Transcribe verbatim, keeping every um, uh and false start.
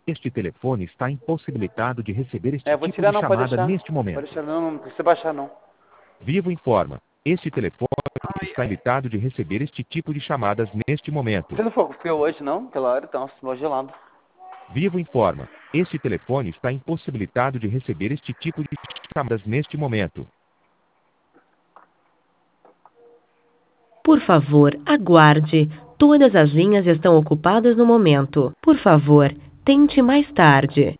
Este telefone está impossibilitado de receber este É, vou tipo tirar de não, pode chamada deixar. neste Pode momento. deixar, não, não precisa baixar não. Vivo informa. Este telefone está limitado de receber este tipo de chamadas neste momento. Você não foi frio hoje não? Aquela hora tá um gelado. Vivo informa. Este telefone está impossibilitado de receber este tipo de chamadas neste momento. Por favor, aguarde. Todas as linhas estão ocupadas no momento. Por favor, tente mais tarde.